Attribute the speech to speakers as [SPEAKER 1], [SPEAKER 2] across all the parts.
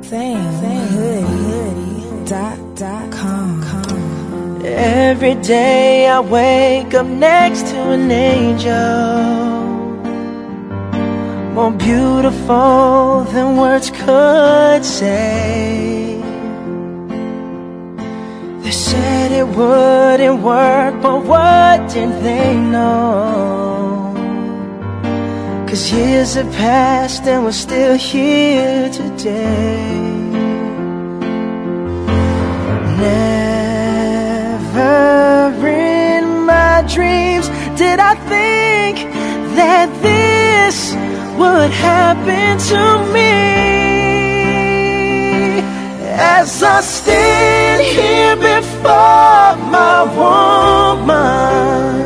[SPEAKER 1] FameHoodie.com. Every day I wake up next to an angel, more beautiful than words could say. They said it wouldn't work, but what did they know? 'Cause years have passed and we're still here today. Never in my dreams did I think that this would happen to me. As I stand here before my woman,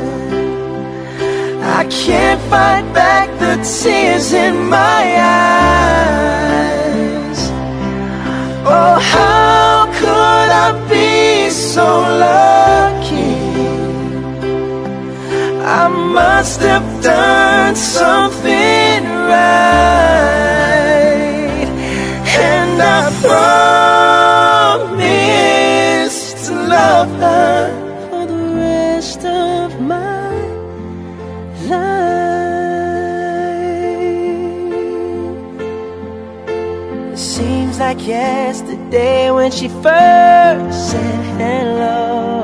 [SPEAKER 1] I can't fight back the tears in my eyes. Oh, how could I be so lucky? I must have done something right, and I promise to love her for the rest of my life. It seems like yesterday when she first said hello.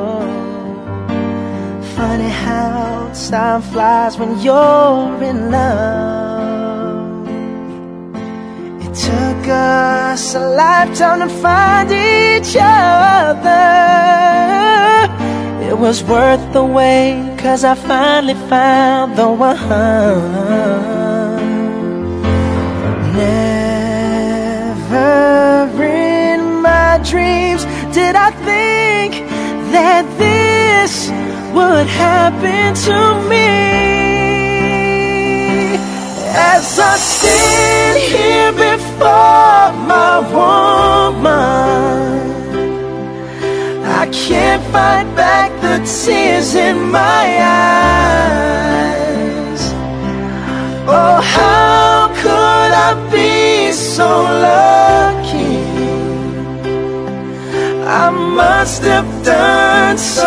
[SPEAKER 1] Funny how time flies when you're in love. It took us a lifetime to find each other. It was worth the wait, 'cause I finally found the one. Never in my dreams did I think that this would happen to me. As I stand here before my woman, I can't fight back the tears in my eyes. Oh, how could I be so lucky? I must have done so